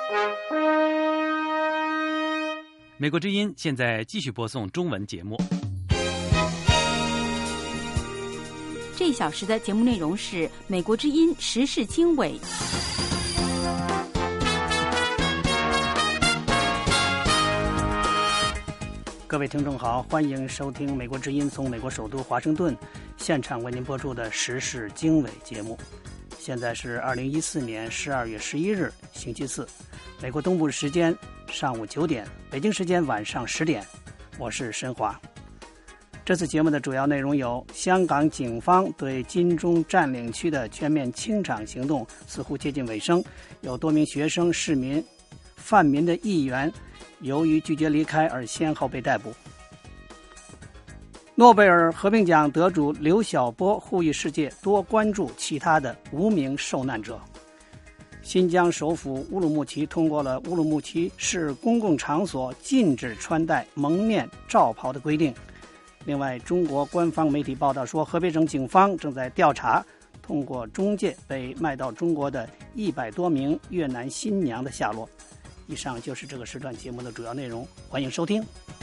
美国之音现在继续播送中文节目。 这一小时的节目内容是美国之音时事经纬。 各位听众好，欢迎收听美国之音从美国首都华盛顿现场为您播出的时事经纬节目。现在是2014年12月11日星期四，美国东部时间上午9点，北京时间晚上10点，我是申华。这次节目的主要内容有：香港警方对金钟占领区的全面清场行动似乎接近尾声，有多名学生、市民、泛民的议员由于拒绝离开而先后被逮捕。诺贝尔和平奖得主刘晓波呼吁世界多关注其他的无名受难者。新疆首府乌鲁木齐通过了乌鲁木齐市公共场所禁止穿戴蒙面罩袍的规定。另外，中国官方媒体报道说，河北省警方正在调查通过中介被卖到中国的100多名越南新娘的下落。以上就是这个时段节目的主要内容，欢迎收听。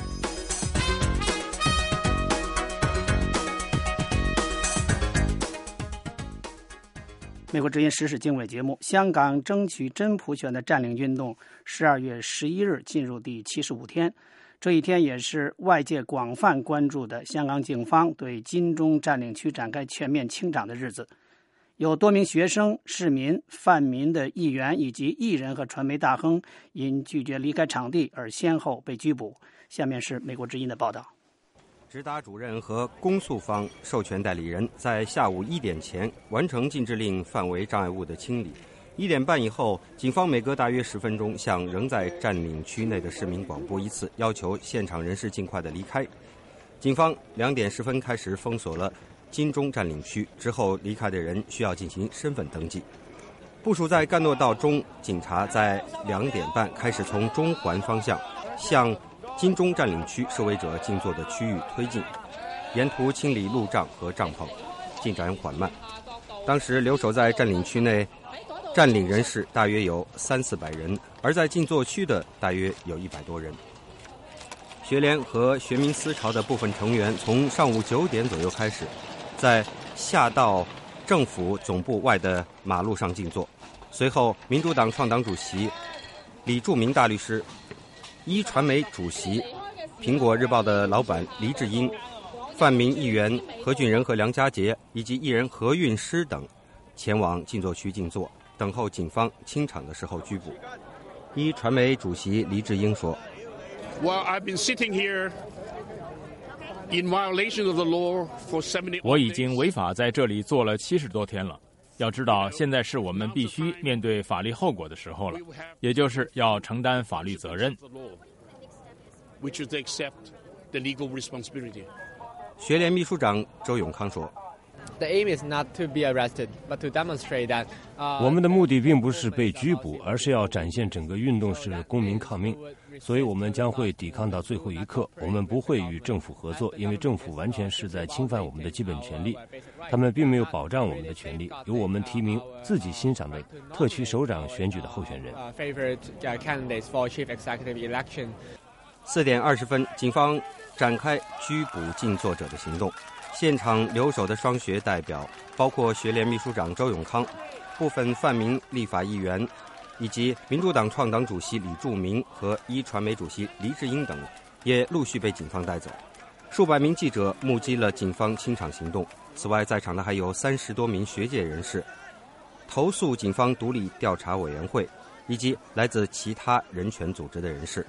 美国之音时事经纬节目，香港争取真普选的占领运动12月11日进入第75天。这一天也是外界广泛关注的香港警方对金钟占领区展开全面清场的日子。有多名学生、市民、泛民的议员以及艺人和传媒大亨因拒绝离开场地而先后被拘捕。下面是美国之音的报道。 直达主任和公诉方授权代理人在下午1点前完成禁制令范围障碍物的清理。1点半以后，警方每隔大约10分钟向仍在占领区内的市民广播一次，要求现场人士尽快的离开。警方2点10分开始封锁了金钟占领区，之后离开的人需要进行身份登记。部署在干诺道中，警察在2点半开始从中环方向向金钟占领区示威者静坐的区域推进，沿途清理路障和帐篷，进展缓慢。当时留守在占领区内占领人士大约有300-400人，而在静坐区的大约有100多人。学联和学民思潮的部分成员从上午9点左右开始，在下到政府总部外的马路上静坐。随后，民主党创党主席李柱铭大律师、一传媒主席、苹果日报的老板黎智英、泛民议员何俊仁和梁家杰以及艺人何韵诗等前往静坐区静坐，等候警方清场的时候拘捕。一传媒主席黎智英说 ：“Well, I've been sitting here in violation of the law for 70. 我已经违法在这里坐了70多天了。要知道，现在是我们必须面对法律后果的时候了，也就是要承担法律责任。” which is to accept the legal responsibility. 学联秘书长周永康说 ：“The aim is not to be arrested, but to demonstrate that. 我们的目的并不是被拘捕，而是要展现整个运动是公民抗命，所以我们将会抵抗到最后一刻。我们不会与政府合作，因为政府完全是在侵犯我们的基本权利，他们并没有保障我们的权利。由我们提名自己欣赏的特区首长选举的候选人。 4点20分，警方展开拘捕静坐者的行动。现场留守的双学代表包括学联秘书长周永康、部分泛民立法议员以及民主党创党主席李柱铭和一传媒主席黎智英等，也陆续被警方带走。数百名记者目击了警方清场行动。此外，在场的还有30多名学界人士、投诉警方独立调查委员会以及来自其他人权组织的人士。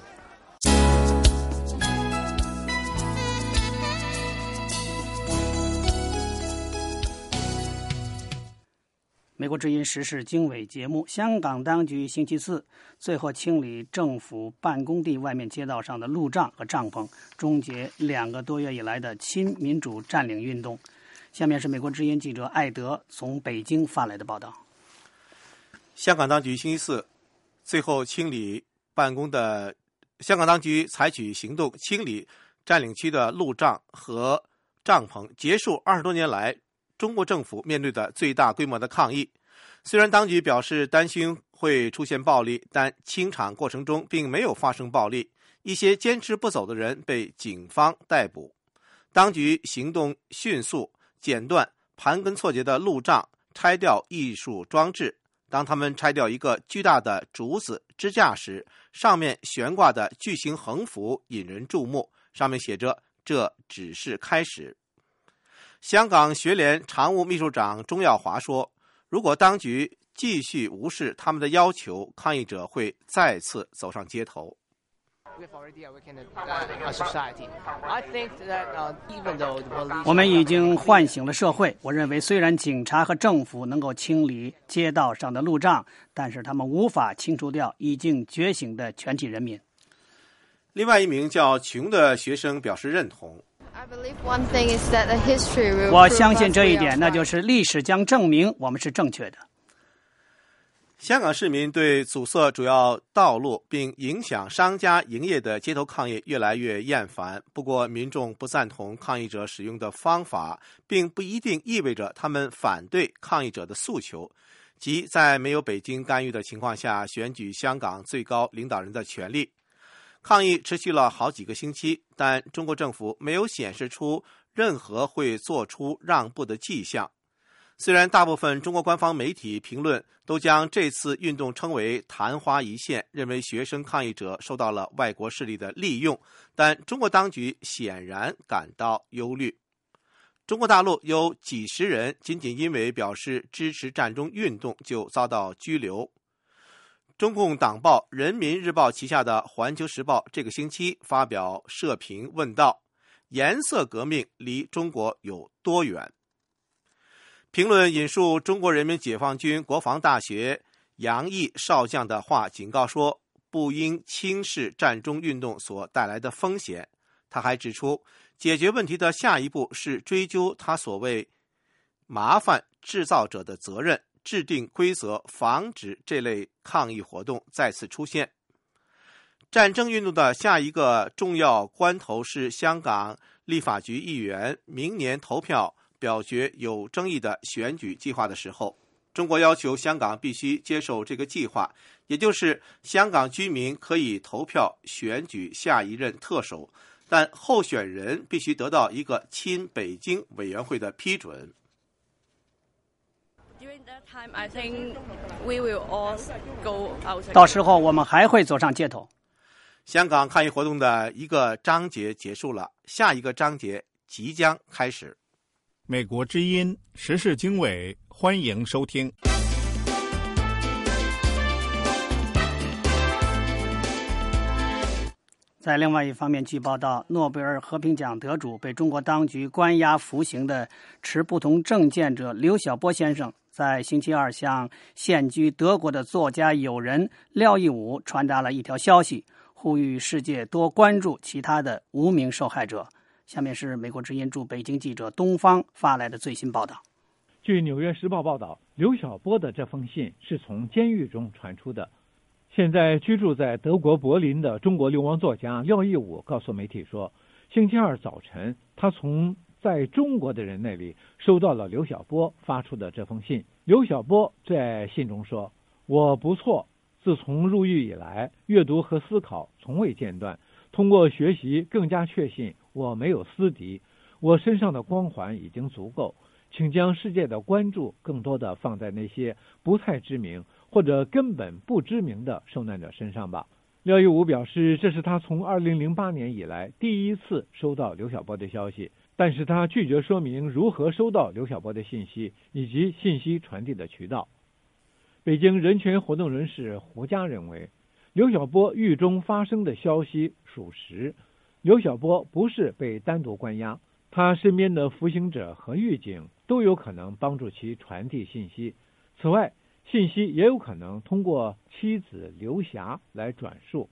美国之音时事经纬节目，香港当局星期四最后清理政府办公地外面街道上的路障和帐篷，终结2个多月以来的亲民主占领运动。下面是美国之音记者艾德从北京发来的报道。 香港当局星期四最后清理办公的，香港当局采取行动清理占领区的路障和帐篷，结束20多年来中国政府面对的最大规模的抗议。虽然当局表示担心会出现暴力，但清场过程中并没有发生暴力，一些坚持不走的人被警方逮捕。当局行动迅速，剪断盘根错节的路障，拆掉艺术装置。当他们拆掉一个巨大的竹子支架时，上面悬挂的巨型横幅引人注目，上面写着这只是开始。香港学联常务秘书长钟耀华说，如果当局继续无视他们的要求，抗议者会再次走上街头。 我们已经唤醒了社会。我认为，虽然警察和政府能够清理街道上的路障，但是他们无法清除掉已经觉醒的全体人民。 另外一名叫琼的学生表示认同。 我相信这一点，那就是历史将证明我们是正确的。 香港市民对阻塞主要道路并影响商家营业的街头抗议越来越厌烦。不过，民众不赞同抗议者使用的方法，并不一定意味着他们反对抗议者的诉求，即在没有北京干预的情况下选举香港最高领导人的权利。抗议持续了好几个星期，但中国政府没有显示出任何会做出让步的迹象。虽然大部分中国官方媒体评论都将这次运动称为昙花一现，认为学生抗议者受到了外国势力的利用，但中国当局显然感到忧虑。中国大陆有几十人仅仅因为表示支持战中运动就遭到拘留。中共党报《人民日报》旗下的《环球时报》这个星期发表社评问道：颜色革命离中国有多远？评论引述中国人民解放军国防大学杨毅少将的话，警告说不应轻视战中运动所带来的风险。他还指出，解决问题的下一步是追究他所谓麻烦制造者的责任，制定规则，防止这类抗议活动再次出现。战争运动的下一个重要关头是香港立法局议员明年投票表决有争议的选举计划的时候，中国要求香港必须接受这个计划，也就是香港居民可以投票选举下一任特首，但候选人必须得到一个亲北京委员会的批准。 到时候我们还会走上街头。 香港抗议活动的一个章节结束了，下一个章节即将开始。 美国之音时事经纬，欢迎收听。 在另外一方面，据报道，诺贝尔和平奖得主被中国当局关押服刑的持不同政见者刘晓波先生，在星期二向现居德国的作家友人廖一武传达了一条消息，呼吁世界多关注其他的无名受害者。下面是美国之音驻北京记者东方发来的最新报道。 据《纽约时报》报道，刘晓波的这封信是从监狱中传出的。现在居住在德国柏林的中国流亡作家廖一武告诉媒体说，星期二早晨，他从在中国的人那里收到了刘晓波发出的这封信。刘晓波在信中说：“我不错，自从入狱以来，阅读和思考从未间断。通过学习，更加确信我没有私敌，我身上的光环已经足够，请将世界的关注更多的放在那些不太知名或者根本不知名的受难者身上吧。”廖一武表示，这是他从2008年以来第一次收到刘晓波的消息，但是他拒绝说明如何收到刘晓波的信息以及信息传递的渠道。北京人权活动人士胡佳认为，刘晓波狱中发生的消息属实，刘晓波不是被单独关押，他身边的服刑者和狱警都有可能帮助其传递信息。此外，信息也有可能通过妻子刘霞来转述。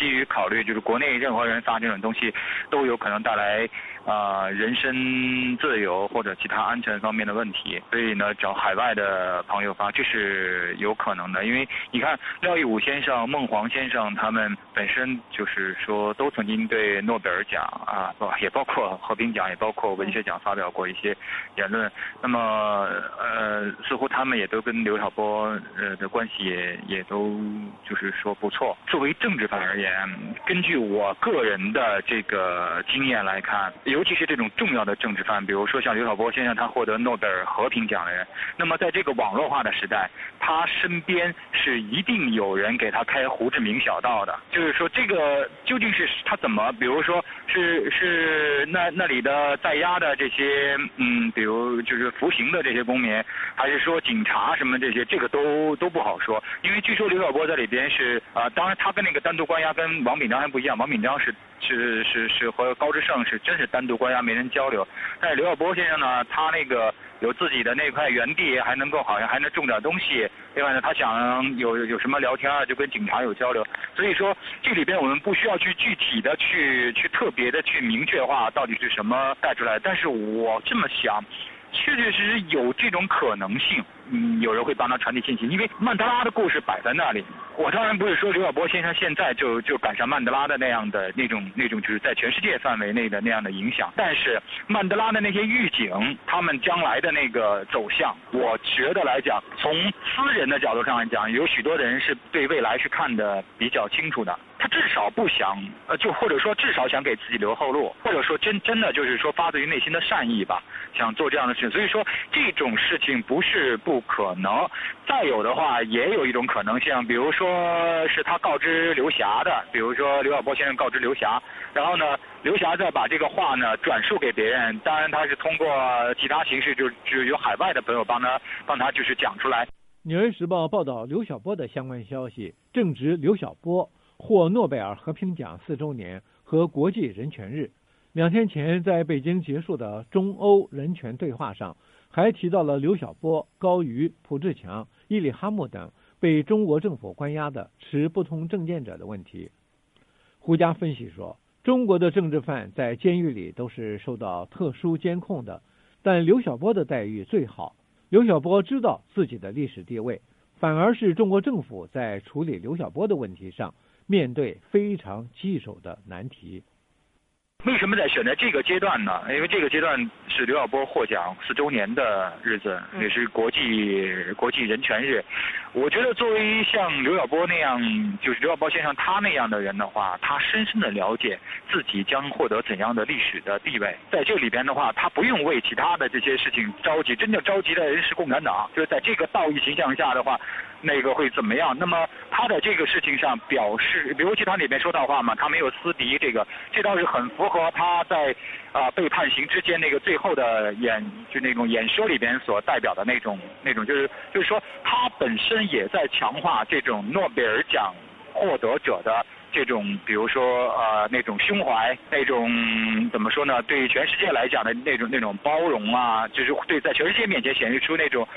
基于考虑就是国内任何人发这种东西都有可能带来人身自由或者其他安全方面的问题，所以呢找海外的朋友发，这是有可能的。因为你看廖义武先生、孟黄先生他们本身就是说都曾经对诺贝尔奖也包括和平奖也包括文学奖发表过一些言论，那么似乎他们也都跟刘晓波的关系也都就是说不错。作为政治犯而言，根据我个人的这个经验来看，尤其是这种重要的政治犯，比如说像刘晓波先生，他获得诺贝尔和平奖的人，那么在这个网络化的时代，他身边是一定有人给他开胡志明小道的。就是说这个究竟是他怎么，比如说是那里的在押的这些比如就是服刑的这些公民，还是说警察什么这些，这个都不好说。因为据说刘晓波在里边是当然他跟那个单独关押跟王炳章还不一样，王炳章是和高志胜是真是单独关押没人交流，但是刘晓波先生呢，他那个有自己的那块园地，还能够好像还能种点东西，另外呢他想有什么聊天就跟警察有交流，所以说这里边我们不需要去具体的去特别的去明确化到底是什么带出来，但是我这么想确确实实有这种可能性，有人会帮他传递信息，因为曼德拉的故事摆在那里。我当然不是说刘晓波先生现在就赶上曼德拉的那样的那种就是在全世界范围内的那样的影响，但是曼德拉的那些狱警，他们将来的那个走向，我觉得来讲，从私人的角度上来讲，有许多人是对未来是看得比较清楚的。他至少不想或者说至少想给自己留后路，或者说真的就是说发自于内心的善意吧，想做这样的事情。所以说这种事情不是不可能。再有的话，也有一种可能性，比如说是他告知刘霞的，比如说刘晓波先生告知刘霞，然后呢刘霞再把这个话呢转述给别人，当然他是通过其他形式，就是有海外的朋友帮他就是讲出来。 纽约时报报道刘晓波的相关消息，正值刘晓波获诺贝尔和平奖4周年和国际人权日。2天前在北京结束的中欧人权对话上，还提到了刘晓波、高瑜、蒲志强、伊里哈木等被中国政府关押的持不同政见者的问题。胡佳分析说，中国的政治犯在监狱里都是受到特殊监控的，但刘晓波的待遇最好。刘晓波知道自己的历史地位，反而是中国政府在处理刘晓波的问题上面对非常棘手的难题。 为什么在选择这个阶段呢？因为这个阶段是刘晓波获奖4周年的日子，也是国际人权日。我觉得作为像刘晓波那样，就是刘晓波先生他那样的人的话，他深深的了解自己将获得怎样的历史的地位。在这里边的话，他不用为其他的这些事情着急，真正着急的人是共产党。就是在这个道义形象下的话，那个会怎么样？那么他在这个事情上表示，比如其他里面说到话嘛，他没有私敌，这倒是很符合他在被判刑之间那个最后的那种演说里边所代表的那种就是说他本身也在强化这种诺贝尔奖获得者的这种，比如说那种胸怀，那种怎么说呢？对全世界来讲的那种包容啊，就是对在全世界面前显示出那种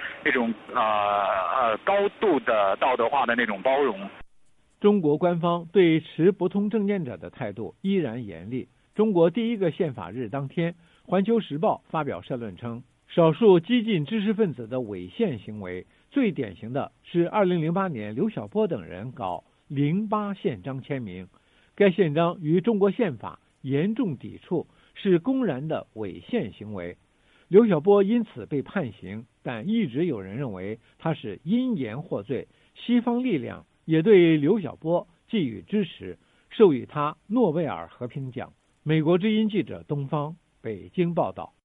高度的道德化的那种包容。 中国官方对持不同政见者的态度依然严厉。中国第一个宪法日当天，《环球时报》发表社论称，少数激进知识分子的违宪行为，最典型的是2008年刘晓波等人搞08宪章签名，该宪章与中国宪法严重抵触，是公然的违宪行为。刘晓波因此被判刑，但一直有人认为他是因言获罪，西方力量也对刘晓波给予支持，授予他诺贝尔和平奖。美国之音记者东方北京报道。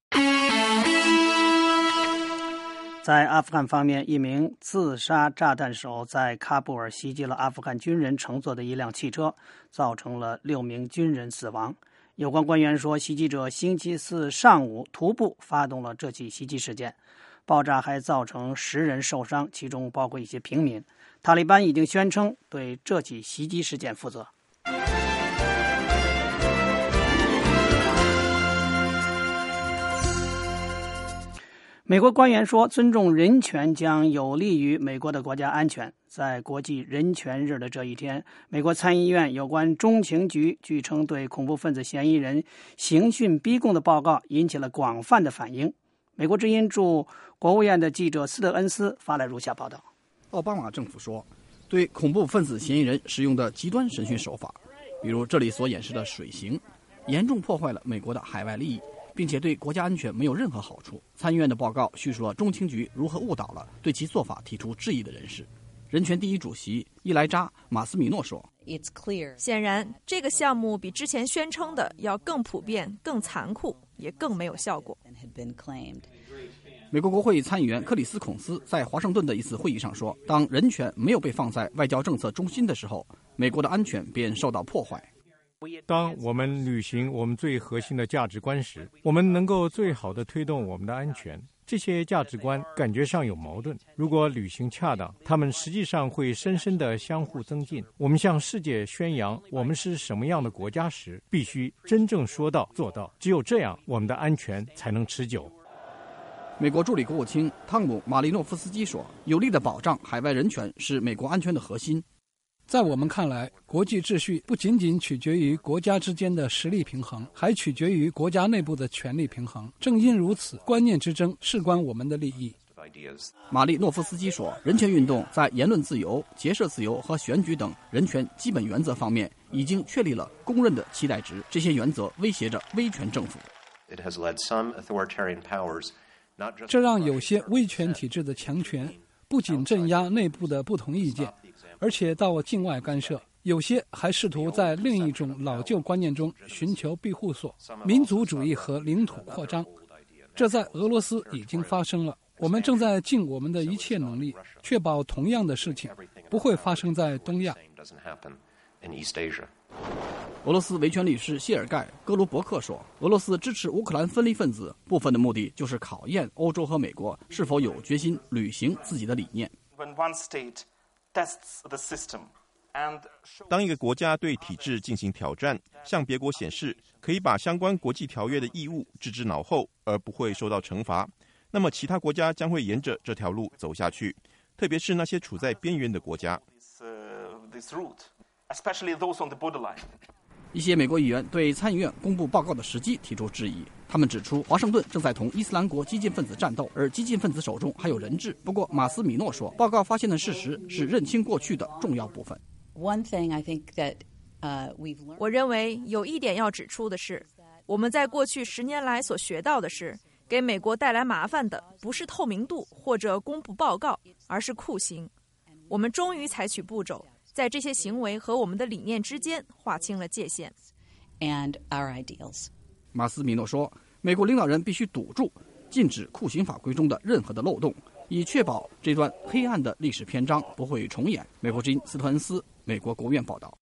在阿富汗方面，一名自杀炸弹手在喀布尔袭击了阿富汗军人乘坐的一辆汽车，造成了6名军人死亡。有关官员说，袭击者星期四上午徒步发动了这起袭击事件，爆炸还造成10人受伤，其中包括一些平民。塔利班已经宣称对这起袭击事件负责。 美国官员说，尊重人权将有利于美国的国家安全。在国际人权日的这一天，美国参议院有关中情局据称对恐怖分子嫌疑人刑讯逼供的报告引起了广泛的反应。美国之音驻国务院的记者斯特恩斯发来如下报道。 奥巴马政府说，对恐怖分子嫌疑人使用的极端审讯手法，比如这里所演示的水刑，严重破坏了美国的海外利益，并且对国家安全没有任何好处。参议院的报告叙述了中情局如何误导了对其做法提出质疑的人士。人权第一主席伊莱扎·马斯米诺说， 显然这个项目比之前宣称的要更普遍、更残酷，也更没有效果。 美国国会参议员克里斯·孔斯在华盛顿的一次会议上说，当人权没有被放在外交政策中心的时候，美国的安全便受到破坏。 当我们履行我们最核心的价值观时，我们能够最好地推动我们的安全。这些价值观感觉上有矛盾，如果履行恰当，它们实际上会深深地相互增进。我们向世界宣扬我们是什么样的国家时，必须真正说到做到，只有这样，我们的安全才能持久。 美国助理国务卿汤姆·马利诺夫斯基说，有力的保障海外人权是美国安全的核心。 在我们看来，国际秩序不仅仅取决于国家之间的实力平衡，还取决于国家内部的权力平衡。正因如此，观念之争事关我们的利益。 马利诺夫斯基说，人权运动在言论自由、结社自由和选举等人权基本原则方面已经确立了公认的期待值，这些原则威胁着威权政府。 这让有些威权体制的强权不仅镇压内部的不同意见，而且到境外干涉，有些还试图在另一种老旧观念中寻求庇护所，民族主义和领土扩张。这在俄罗斯已经发生了。我们正在尽我们的一切努力，确保同样的事情不会发生在东亚。 俄罗斯维权律师谢尔盖·戈卢伯克说，俄罗斯支持乌克兰分离分子部分的目的就是考验欧洲和美国是否有决心履行自己的理念。 当一个国家对体制进行挑战，向别国显示可以把相关国际条约的义务置之脑后而不会受到惩罚，那么其他国家将会沿着这条路走下去，特别是那些处在边缘的国家。 一些美国议员对参议院公布报告的时机提出质疑，他们指出华盛顿正在同伊斯兰国激进分子战斗，而激进分子手中还有人质。不过马斯米诺说，报告发现的事实是认清过去的重要部分。 我认为有一点要指出的是，我们在过去10年来所学到的是，给美国带来麻烦的不是透明度或者公布报告，而是酷刑。我们终于采取步骤，在这些行为和我们的理念之间划清了界限。 马斯米诺说，美国领导人必须堵住禁止酷刑法规中的任何的漏洞，以确保这段黑暗的历史篇章不会重演。美国之音斯特恩斯，美国国务院报道。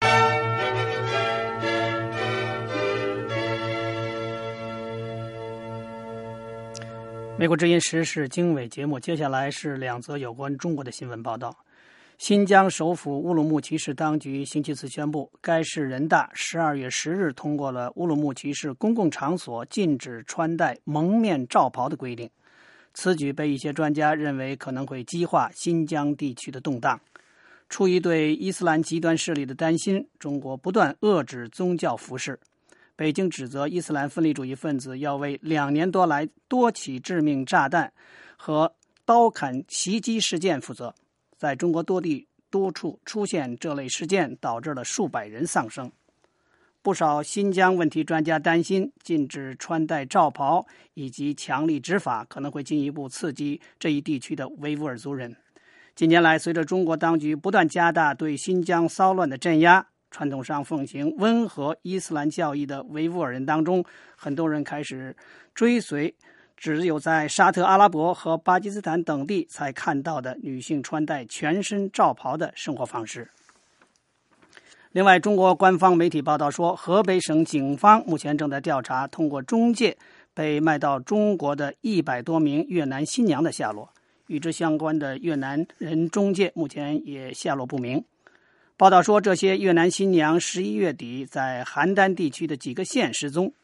美国之音时事经纬节目，接下来是2则有关中国的新闻报道。新疆首府乌鲁木齐市当局星期四宣布，该市人大12月10日通过了乌鲁木齐市公共场所禁止穿戴蒙面罩袍的规定。此举被一些专家认为可能会激化新疆地区的动荡。出于对伊斯兰极端势力的担心，中国不断遏制宗教服饰。北京指责伊斯兰分离主义分子要为2年多来多起致命炸弹和刀砍袭击事件负责。在中国多处出现这类事件，导致了数百人丧生。不少新疆问题专家担心，禁止穿戴罩袍以及强力执法可能会进一步刺激这一地区的维吾尔族人。近年来，随着中国当局不断加大对新疆骚乱的镇压，传统上奉行温和伊斯兰教义的维吾尔人当中，很多人开始追随只有在沙特阿拉伯和巴基斯坦等地才看到的女性穿戴全身罩袍的生活方式。另外，中国官方媒体报道说，河北省警方目前正在调查通过中介被卖到中国的100多名越南新娘的下落。与之相关的越南人中介目前也下落不明。报道说，这些越南新娘11月底在邯郸地区的几个县失踪。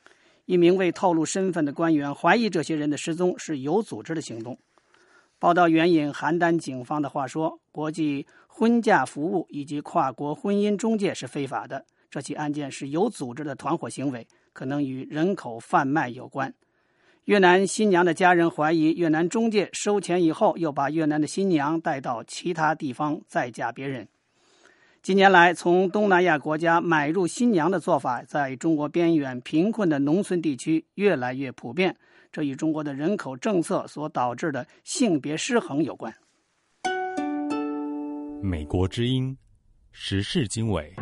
一名未透露身份的官员怀疑这些人的失踪是有组织的行动。报道援引邯郸警方的话说，国际婚嫁服务以及跨国婚姻中介是非法的，这起案件是有组织的团伙行为，可能与人口贩卖有关。越南新娘的家人怀疑越南中介收钱以后，又把越南的新娘带到其他地方再嫁别人。近年来，从东南亚国家买入新娘的做法，在中国边远贫困的农村地区越来越普遍，这与中国的人口政策所导致的性别失衡有关。 美国之音时事经纬。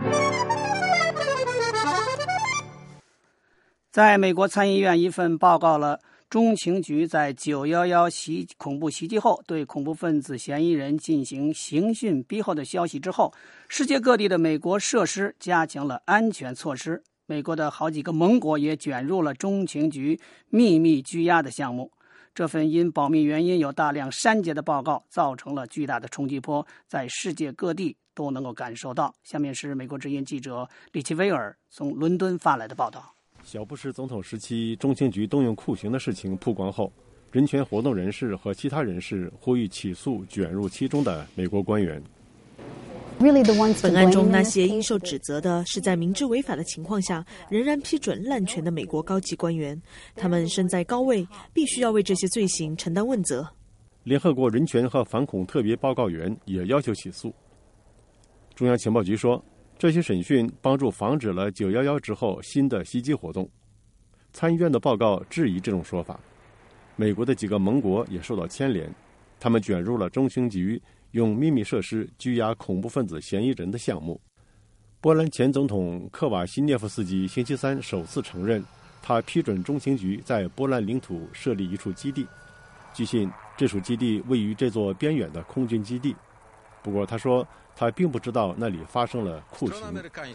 在美国参议院一份报告了中情局在911恐怖袭击后对恐怖分子嫌疑人进行刑讯逼后的消息之后，世界各地的美国设施加强了安全措施。美国的好几个盟国也卷入了中情局秘密拘押的项目。这份因保密原因有大量删节的报告造成了巨大的冲击波，在世界各地都能够感受到。下面是美国之音记者里奇威尔从伦敦发来的报道。 小布什总统时期中情局动用酷刑的事情曝光后，人权活动人士和其他人士呼吁起诉卷入其中的美国官员。 本案中那些应受指责的是在明知违法的情况下仍然批准滥权的美国高级官员，他们身在高位，必须要为这些罪行承担问责。 联合国人权和反恐特别报告员也要求起诉。中央情报局说，这些审讯帮助防止了911之后新的袭击活动。参议院的报告质疑这种说法。美国的几个盟国也受到牵连，他们卷入了中情局用秘密设施拘押恐怖分子嫌疑人的项目。波兰前总统科瓦西涅夫斯基星期三首次承认，他批准中情局在波兰领土设立一处基地。据信，这处基地位于这座边远的空军基地。不过他说，他并不知道那里发生了酷刑。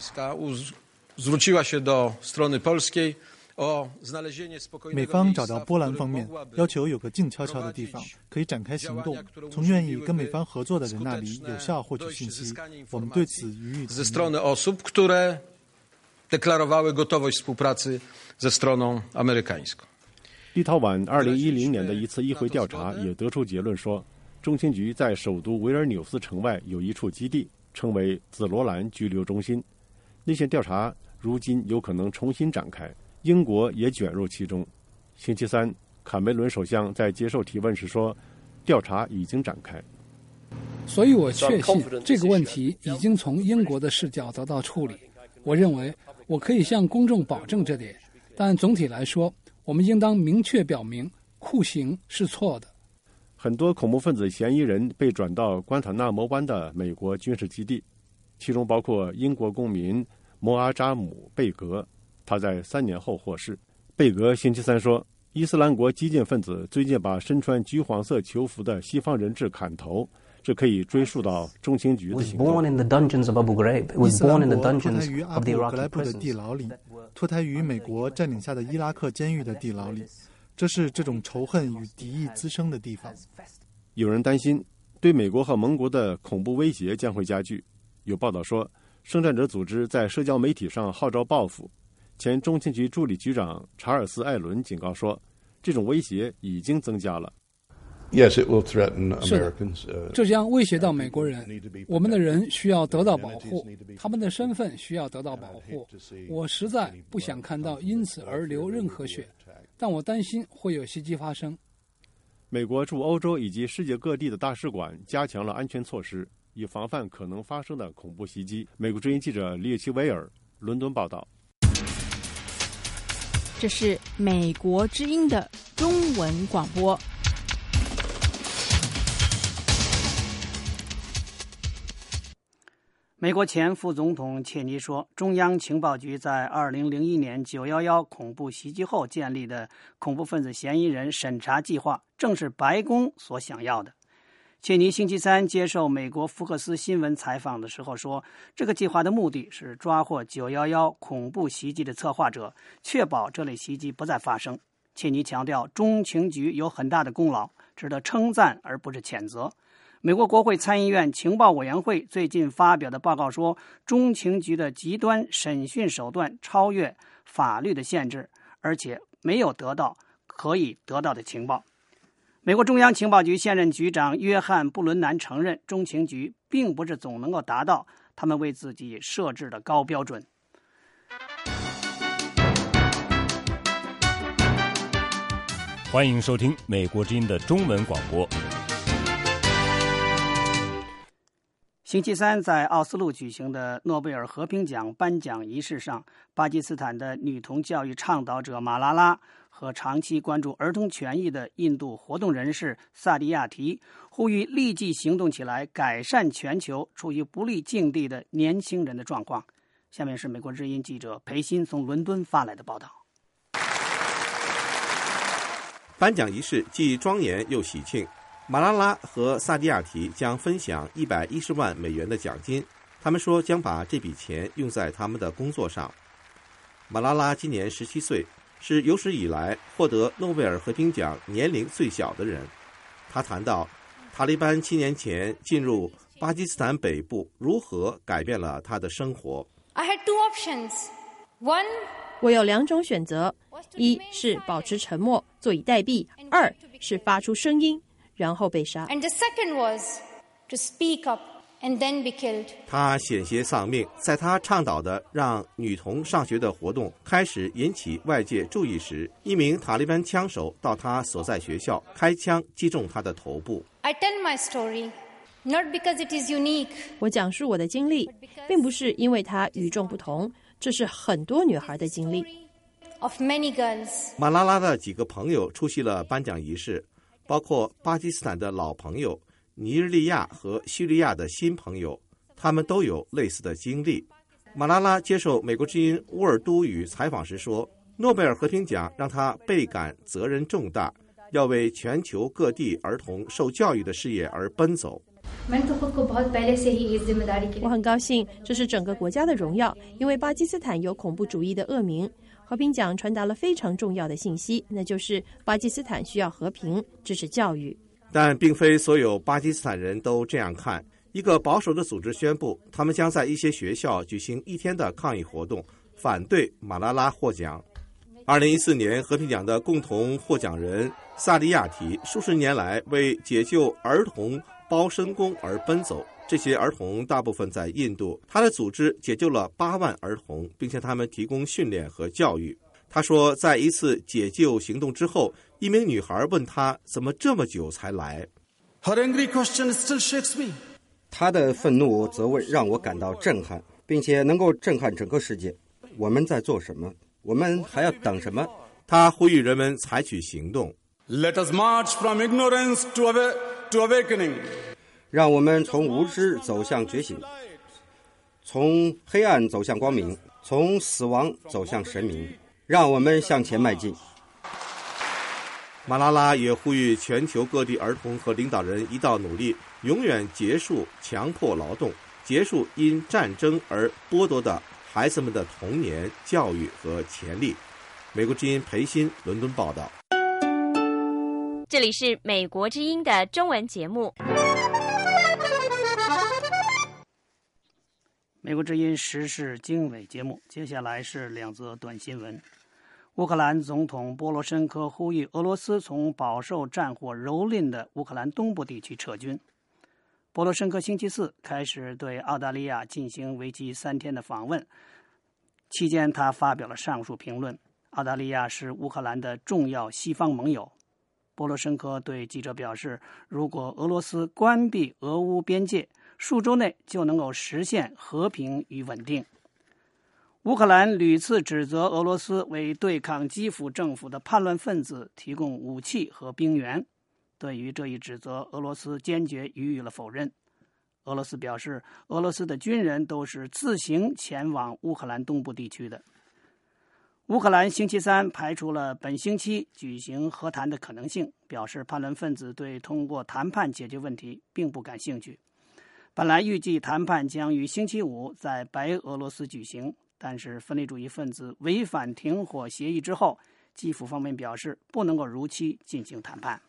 美方找到波兰方面，要求有个静悄悄的地方可以展开行动，从愿意跟美方合作的人那里有效获取信息。我们对此予以 ze strony osób, które deklarowały gotowość współpracy ze stroną amerykańską。 立陶宛2010年的一次议会调查也得出结论说，中情局在首都维尔纽斯城外有一处基地，称为紫罗兰拘留中心。那些调查如今有可能重新展开，英国也卷入其中。星期三，卡梅伦首相在接受提问时说，调查已经展开。 所以我确信这个问题已经从英国的视角得到处理。我认为我可以向公众保证这点，但总体来说，我们应当明确表明酷刑是错的。 很多恐怖分子嫌疑人被转到关塔纳摩湾的美国军事基地，其中包括英国公民摩阿扎姆·贝格，他在3年后获释。贝格星期三说，伊斯兰国激进分子最近把身穿橘黄色囚服的西方人质砍头，这可以追溯到中情局的行动。 伊斯兰国脱胎于阿布格莱布的地牢里，脱胎于美国占领下的伊拉克监狱的地牢里，这是这种仇恨与敌意滋生的地方。 有人担心，对美国和盟国的恐怖威胁将会加剧。有报道说，圣战者组织在社交媒体上号召报复。前中情局助理局长查尔斯·艾伦警告说，这种威胁已经增加了。 Yes, it will threaten Americans. 这将威胁到美国人，我们的人需要得到保护，他们的身份需要得到保护。我实在不想看到因此而流任何血，但我担心会有袭击发生。 美国驻欧洲以及世界各地的大使馆加强了安全措施，以防范可能发生的恐怖袭击。美国之音记者列奇维尔伦敦报道。 这是美国之音的中文广播。 美国前副总统切尼说，中央情报局在2001年911恐怖袭击后建立的恐怖分子嫌疑人审查计划正是白宫所想要的。切尼星期三接受美国福克斯新闻采访的时候说，这个计划的目的是抓获911恐怖袭击的策划者，确保这类袭击不再发生。切尼强调，中情局有很大的功劳，值得称赞而不是谴责。美国国会参议院情报委员会最近发表的报告说，中情局的极端审讯手段超越法律的限制，而而且没有得到可以得到的情报。美国中央情报局现任局长约翰·布伦南承认，中情局并不是总能够达到他们为自己设置的高标准。 欢迎收听美国之音的中文广播。 星期三在奥斯陆举行的诺贝尔和平奖颁奖仪式上，巴基斯坦的女童教育倡导者马拉拉和长期关注儿童权益的印度活动人士萨迪亚提呼吁立即行动起来，改善全球处于不利境地的年轻人的状况。下面是美国之音记者裴鑫从伦敦发来的报道。 颁奖仪式既庄严又喜庆，马拉拉和萨迪亚提将分享110万美元的奖金，他们说将把这笔钱用在他们的工作上。马拉拉今年17岁，是有史以来获得诺贝尔和平奖年龄最小的人。他谈到塔利班7年前进入巴基斯坦北部如何改变了他的生活。 I had two options. One, 我有2种选择，一是保持沉默，坐以待毙；2是发出声音，然后被杀。 and the second was to speak up and then be killed. 他险些丧命，在他倡导的让女童上学的活动开始引起外界注意时，一名塔利班枪手到他所在学校开枪击中他的头部。 I tell my story, not because it is unique. 我讲述我的经历，并不是因为它与众不同，这是很多女孩的经历。 Of many girls. 马拉拉的几个朋友出席了颁奖仪式，包括巴基斯坦的老朋友尼日利亚和叙利亚的新朋友，他们都有类似的经历。马拉拉接受美国之音乌尔都语采访时说，诺贝尔和平奖让他倍感责任重大，要为全球各地儿童受教育的事业而奔走。 我很高兴，这是整个国家的荣耀，因为巴基斯坦有恐怖主义的恶名。和平奖传达了非常重要的信息，那就是巴基斯坦需要和平，支持教育。 但并非所有巴基斯坦人都这样看。一个保守的组织宣布，他们将在一些学校举行1天的抗议活动，反对马拉拉获奖。2014年和平奖的共同获奖人萨利亚提数十年来为解救儿童包身工而奔走，这些儿童大部分在印度，他的组织解救了8万儿童，并向他们提供训练和教育。他说，在一次解救行动之后，一名女孩问他怎么这么久才来。 他的愤怒责问让我感到震撼，并且能够震撼整个世界。我们在做什么？我们还要等什么？ 他呼吁人们采取行动。 Let us march from ignorance to awakening. 让我们从无知走向觉醒，从黑暗走向光明，从死亡走向神明。让我们向前迈进。 马拉拉也呼吁全球各地儿童和领导人一道努力，永远结束强迫劳动，结束因战争而剥夺的孩子们的童年、教育和潜力。美国之音裴鑫伦敦报道。 这里是美国之音的中文节目。 美国之音时事经纬节目，接下来是2则短新闻。乌克兰总统波罗申科呼吁俄罗斯从饱受战火蹂躏的乌克兰东部地区撤军。波罗申科星期4开始对澳大利亚进行为期3天的访问，期间他发表了上述评论。澳大利亚是乌克兰的重要西方盟友。波罗申科对记者表示，如果俄罗斯关闭俄乌边界，数周内就能够实现和平与稳定。乌克兰屡次指责俄罗斯为对抗基辅政府的叛乱分子提供武器和兵源。对于这一指责，俄罗斯坚决予以了否认。俄罗斯表示，俄罗斯的军人都是自行前往乌克兰东部地区的。乌克兰星期3排除了本星期举行和谈的可能性，表示叛乱分子对通过谈判解决问题并不感兴趣。本来预计谈判将于星期5在白俄罗斯举行，但是分离主义分子违反停火协议之后，基辅方面表示不能够如期进行谈判。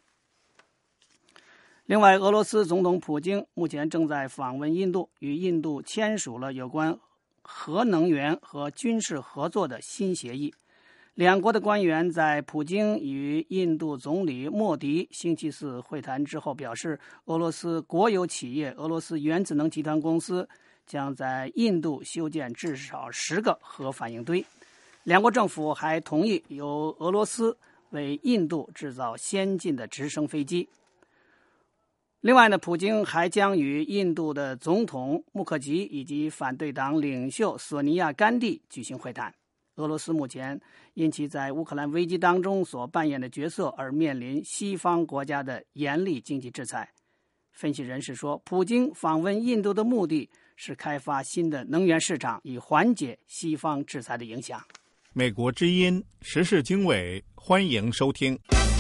另外，俄罗斯总统普京目前正在访问印度，与印度签署了有关核能源和军事合作的新协议。 两国的官员在普京与印度总理莫迪星期四会谈之后表示，俄罗斯国有企业俄罗斯原子能集团公司将在印度修建至少10个核反应堆。两国政府还同意由俄罗斯为印度制造先进的直升飞机。另外呢，普京还将与印度的总统穆克吉以及反对党领袖索尼娅·甘地举行会谈。俄罗斯目前因其在乌克兰危机当中所扮演的角色而面临西方国家的严厉经济制裁。分析人士说，普京访问印度的目的是开发新的能源市场，以缓解西方制裁的影响。 美国之音时事经纬，欢迎收听。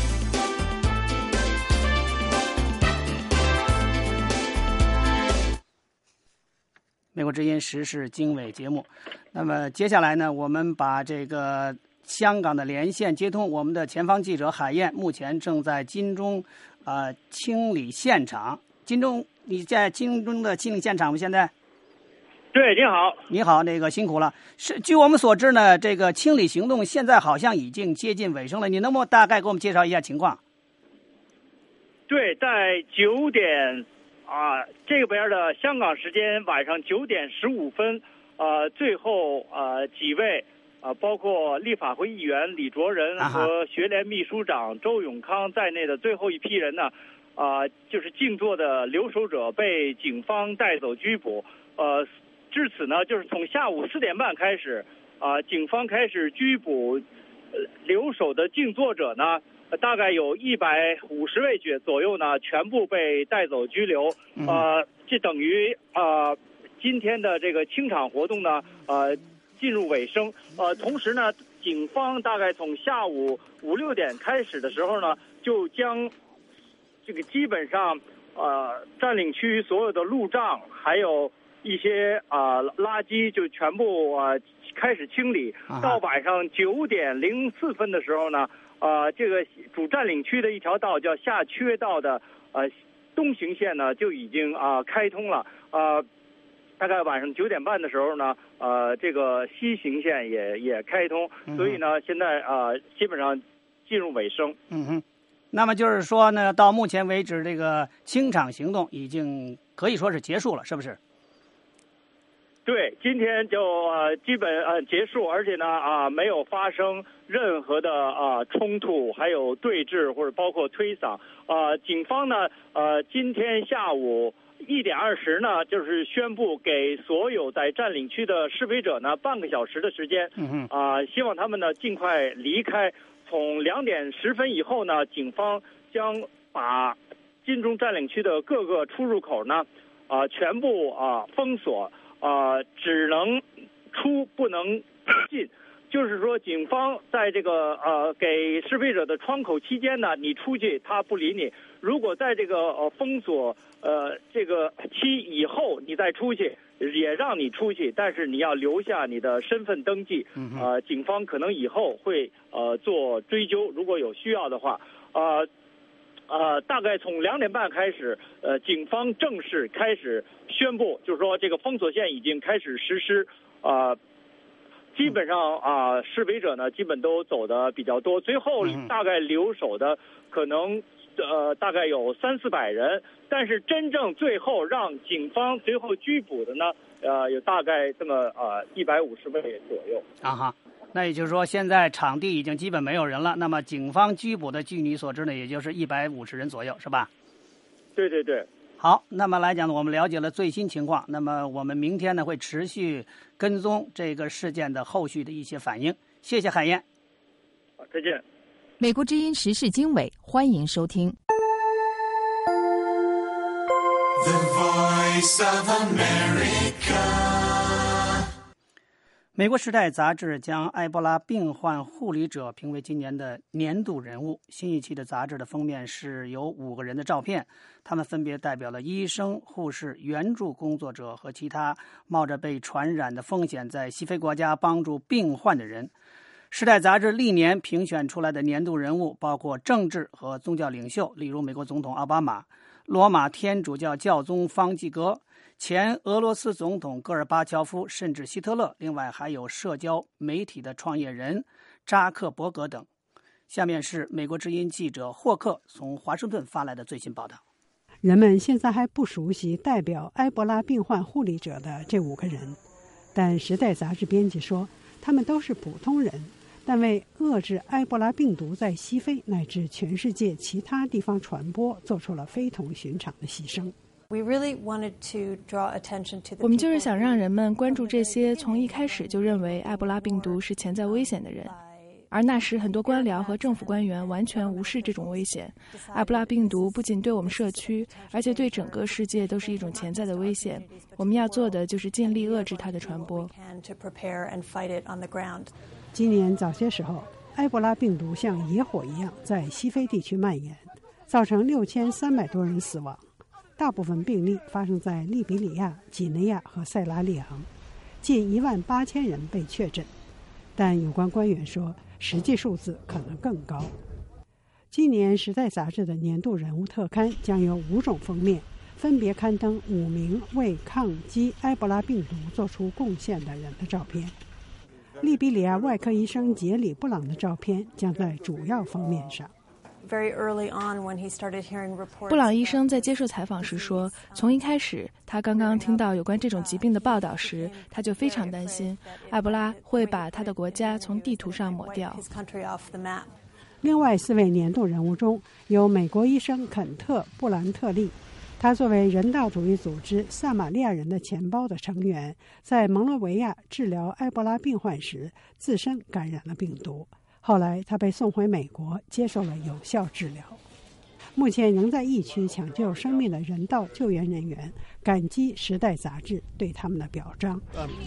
美国之音时事经纬节目，那么接下来呢，我们把这个香港的连线接通，我们的前方记者海燕目前正在金钟清理现场。金钟，你在金钟的清理现场吗？现在？ 对，你好， 你好，那个辛苦了。是，据我们所知呢，这个清理行动现在好像已经接近尾声了，你能不能大概给我们介绍一下情况？ 对，在9点。这边的香港时间晚上9点15分，最后几位包括立法会议员李卓人和学联秘书长周永康在内的最后一批人呢，就是静坐的留守者被警方带走拘捕。至此呢，就是从下午4点半开始，警方开始拘捕留守的静坐者呢。大概有150位左右呢，全部被带走拘留。这等于今天的这个清场活动呢，进入尾声。同时呢，警方大概从下午5、6点开始的时候呢，就将这个基本上占领区所有的路障，还有一些垃圾就全部开始清理。到晚上9点04分的时候呢。这个主占领区的一条道叫下缺道的东行线呢就已经开通了。大概晚上9点半的时候呢，这个西行线也开通，所以呢，现在基本上进入尾声。 那么就是说呢，到目前为止，这个清场行动已经可以说是结束了，是不是？ 对，今天就基本结束，而且呢没有发生任何的冲突，还有对峙或者包括推搡。警方呢今天下午1点20呢，就是宣布给所有在占领区的示威者呢半个小时的时间，希望他们呢尽快离开。从2点10分以后呢，警方将把金钟占领区的各个出入口呢全部封锁。只能出不能进，就是说警方在这个给示威者的窗口期间呢，你出去他不理你。如果在这个封锁这个期以后你再出去，也让你出去，但是你要留下你的身份登记。警方可能以后会做追究，如果有需要的话。大概从2点半开始，警方正式开始宣布，就是说这个封锁线已经开始实施。基本上示威者呢，基本都走的比较多，最后大概留守的可能大概有300-400人，但是真正最后让警方最后拘捕的呢，有大概这么150位左右。 那也就是说，现在场地已经基本没有人了。那么，警方拘捕的，据你所知呢，也就是150人左右，是吧？ 对对对。 好，那么来讲呢，我们了解了最新情况。那么，我们明天呢会持续跟踪这个事件的后续的一些反应。谢谢海燕。 好，再见。 美国之音时事经纬，欢迎收听。The Voice of America。美国《时代》杂志将埃博拉病患护理者评为今年的年度人物。新一期的杂志的封面是有5个人的照片，他们分别代表了医生、护士、援助工作者和其他冒着被传染的风险在西非国家帮助病患的人。《时代》杂志历年评选出来的年度人物包括政治和宗教领袖，例如美国总统奥巴马、罗马天主教教宗方济各、前俄罗斯总统戈尔巴乔夫，甚至希特勒。另外还有社交媒体的创业人、 扎克伯格等。下面是美国之音记者霍克从华盛顿发来的最新报道。 人们现在还不熟悉代表埃博拉病患护理者的这5个人，但《时代》杂志编辑说，他们都是普通人，但为遏制埃博拉病毒在西非乃至全世界其他地方传播做出了非同寻常的牺牲。 我们就是想让人们关注这些从一开始就认为埃博拉病毒是潜在危险的人，而那时很多官僚和政府官员完全无视这种危险。埃博拉病毒不仅对我们社区，而且对整个世界都是一种潜在的危险。我们要做的就是尽力遏制它的传播。 今年早些时候，埃博拉病毒像野火一样在西非地区蔓延，造成6300多人死亡。大部分病例发生在利比里亚、几内亚和塞拉利昂，近18000人被确诊，但有关官员说，实际数字可能更高。今年《时代》杂志的年度人物特刊将有5种封面，分别刊登5名为抗击埃博拉病毒做出贡献的人的照片。利比里亚外科医生杰里布朗的照片将在主要封面上。 布朗医生在接受采访时说，从一开始他刚刚听到有关这种疾病的报道时，他就非常担心埃博拉会把他的国家从地图上抹掉。 另外4位年度人物中有美国医生肯特·布兰特利，他作为人道主义组织撒玛利亚人的钱包的成员，在蒙罗维亚治疗埃博拉病患时自身感染了病毒，后来他被送回美国接受了有效治疗。目前仍在疫区抢救生命的人道救援人员感激《时代》杂志对他们的表彰。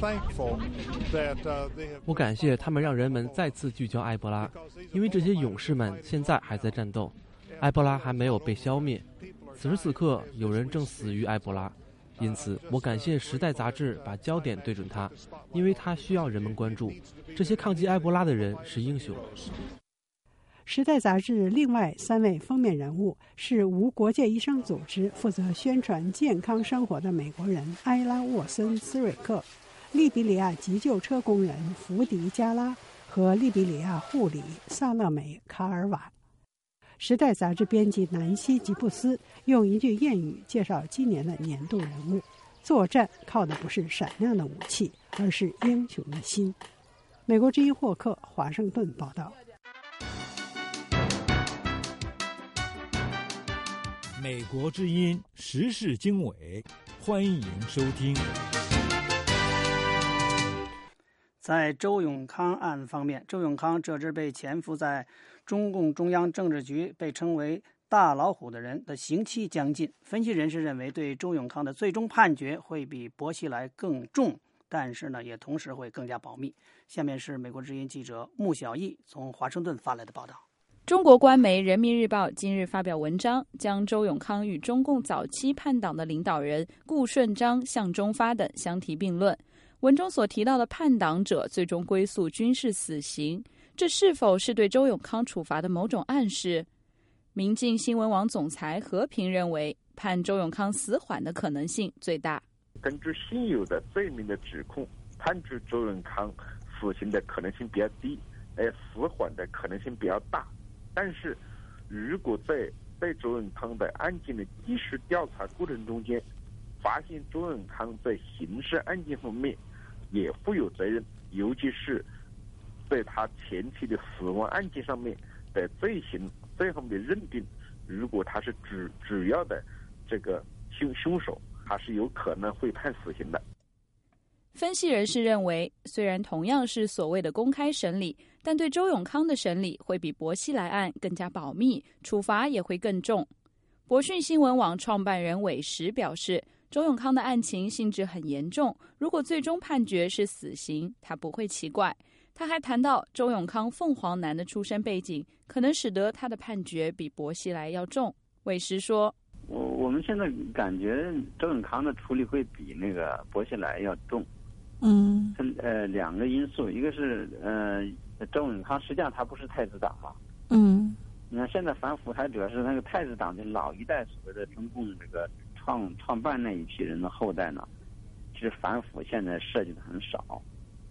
我感谢他们让人们再次聚焦埃博拉，因为这些勇士们现在还在战斗，埃博拉还没有被消灭。此时此刻，有人正死于埃博拉，因此我感谢《时代》杂志把焦点对准他，因为他需要人们关注。这些抗击埃博拉的人是英雄。 《时代》杂志另外3位封面人物是无国界医生组织负责宣传健康生活的美国人埃拉沃森斯瑞克、利比里亚急救车工人福迪加拉和利比里亚护理萨勒美卡尔瓦。《时代》杂志编辑南希吉布斯用一句谚语介绍今年的年度人物：作战靠的不是闪亮的武器，而是英雄的心。美国之音霍克华盛顿报道。 美国之音时事经纬，欢迎收听。 在周永康案方面，周永康这只被潜伏在中共中央政治局被称为大老虎的人的刑期将近。分析人士认为，对周永康的最终判决会比薄熙来更重，但是呢，也同时会更加保密。下面是美国之音记者穆小艺从华盛顿发来的报道。 中国官媒《人民日报》今日发表文章，将周永康与中共早期叛党的领导人顾顺章、向忠发等相提并论。文中所提到的叛党者最终归宿军事死刑，这是否是对周永康处罚的某种暗示？明镜新闻网总裁何平认为，判周永康死缓的可能性最大。 根据现有的罪名的指控，判处周永康死刑的可能性比较低，而死缓的可能性比较大。但是如果在对周永康的案件的继续调查过程中间，发现周永康在刑事案件方面也负有责任，尤其是在他前期的死亡案件上面的罪行这方面的认定，如果他是主要的这个凶手，还是有可能会判死刑的。 分析人士认为，虽然同样是所谓的公开审理，但对周永康的审理会比薄熙来案更加保密，处罚也会更重。博讯新闻网创办人韦石表示，周永康的案情性质很严重，如果最终判决是死刑，他不会奇怪。他还谈到周永康凤凰男的出身背景，可能使得他的判决比薄熙来要重。韦石说， 我们现在感觉周永康的处理会比那个薄熙来要重。两个因素，一个是周永康实际上他不是太子党嘛。你看现在反腐还主要是那个太子党的老一代所谓的中共这个创办那一批人的后代呢，其实反腐现在涉及的很少。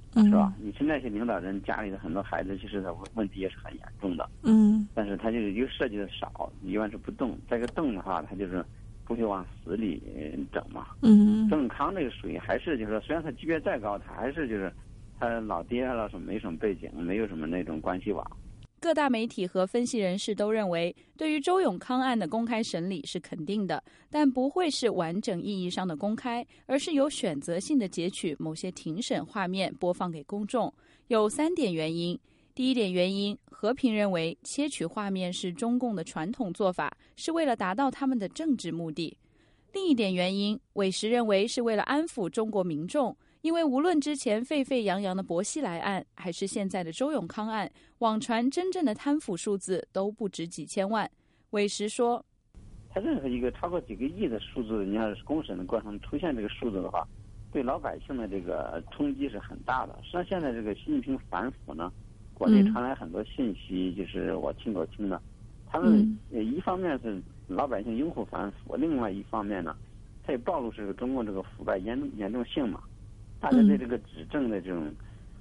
是吧？你是那些领导人家里的很多孩子，其实他问题也是很严重的。但是他就是一个设计的少，一般是不动。再一个动的话，他就是不会往死里整嘛。周永康这个属于还是就是说，虽然他级别再高，他还是就是他老爹了什么没什么背景，没有什么那种关系网。 各大媒体和分析人士都认为，对于周永康案的公开审理是肯定的，但不会是完整意义上的公开，而是有选择性的截取某些庭审画面播放给公众。有3点原因。第一点原因，和平认为切取画面是中共的传统做法，是为了达到他们的政治目的。另一点原因，韦石认为是为了安抚中国民众，因为无论之前沸沸扬扬的薄熙来案，还是现在的周永康案，网传真正的贪腐数字都不止几千万。韦石说， 他任何一个超过几个亿的数字，你要是公审的过程出现这个数字的话，对老百姓的这个冲击是很大的。实际上现在这个习近平反腐呢，国内传来很多信息，就是我亲口听的，他们一方面是老百姓拥护反腐，另外一方面呢，它也暴露这个中共这个腐败严重性嘛。大家对这个执政的这种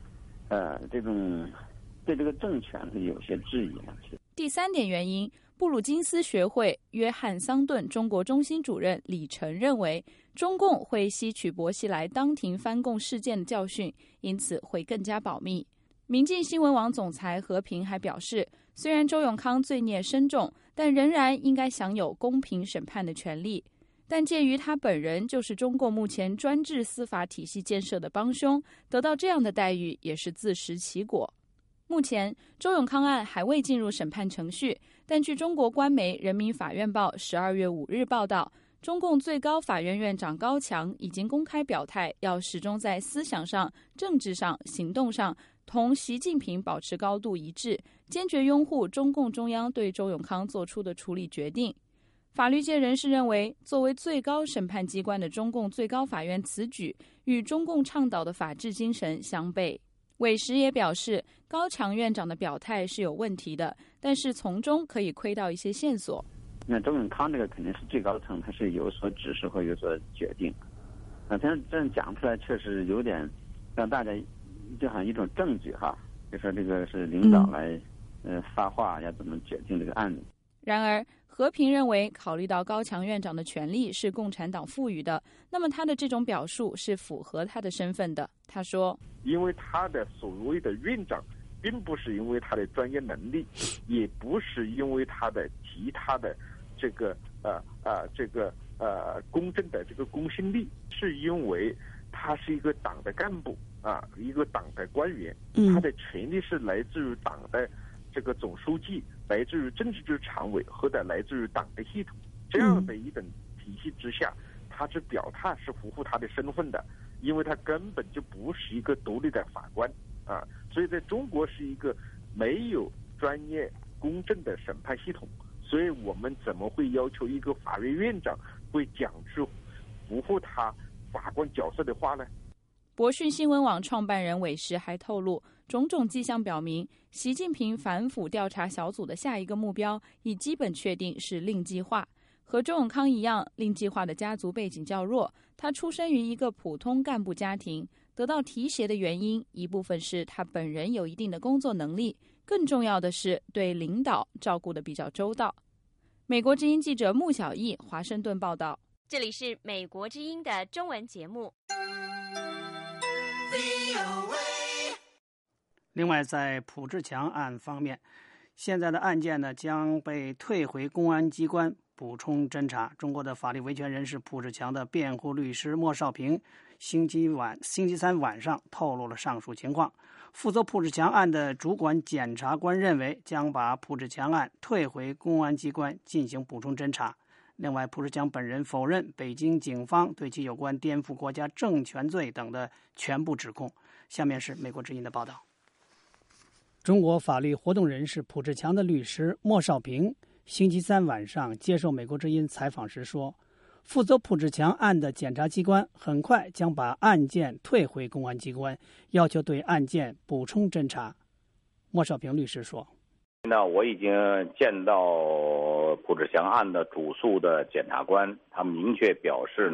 对这个政权是有些质疑的。 第3点原因，布鲁金斯学会约翰桑顿中国中心主任李晨认为，中共会吸取薄熙来当庭翻供事件的教训，因此会更加保密。民进新闻网总裁和平还表示，虽然周永康罪孽深重，但仍然应该享有公平审判的权利。但鉴于他本人就是中共目前专制司法体系建设的帮凶，得到这样的待遇也是自食其果。目前，周永康案还未进入审判程序，但据中国官媒《人民法院报》12月5日报道，中共最高法院院长高强已经公开表态，要始终在思想上、政治上、行动上同习近平保持高度一致，坚决拥护中共中央对周永康做出的处理决定。法律界人士认为，作为最高审判机关的中共最高法院此举与中共倡导的法治精神相悖。韦石也表示，高强院长的表态是有问题的，但是从中可以窥到一些线索。 那周永康这个肯定是最高层，他是有所指示或有所决定。他这样讲出来，确实有点让大家就好像一种证据哈，就说这个是领导来发话要怎么决定这个案子。 然而，和平认为，考虑到高强院长的权力是共产党赋予的，那么他的这种表述是符合他的身份的。他说， 因为他的所谓的院长并不是因为他的专业能力，也不是因为他的其他的这个公正的这个公信力，是因为他是一个党的干部一个党的官员，他的权力是来自于党的这个总书记，来自于政治局常委和来自于党的系统，这样的一种体系之下，他是表态是符合他的身份的，因为他根本就不是一个独立的法官所以在中国是一个没有专业公正的审判系统，所以我们怎么会要求一个法院院长会讲出符合他法官角色的话呢？ 博讯新闻网创办人韦石还透露，种种迹象表明，习近平反腐调查小组的下一个目标已基本确定是令计划。和周永康一样，令计划的家族背景较弱，他出生于一个普通干部家庭，得到提携的原因一部分是他本人有一定的工作能力，更重要的是对领导照顾得比较周到。美国之音记者穆小艺华盛顿报道。 这里是美国之音的中文节目。 另外，在朴志强案方面，现在的案件呢将被退回公安机关补充侦查。中国的法律维权人士朴志强的辩护律师莫少平星期三晚上透露了上述情况。负责朴志强案的主管检察官认为，将把朴志强案退回公安机关进行补充侦查。另外，朴志强本人否认北京警方对其有关颠覆国家政权罪等的全部指控。下面是美国之音的报道。中国法律活动人士朴志强的律师莫少平星期三晚上接受美国之音采访时说，负责朴志强案的检察机关很快将把案件退回公安机关，要求对案件补充侦查。莫少平律师说， 那我已经见到朴志强案的主诉的检察官，他们明确表示呢，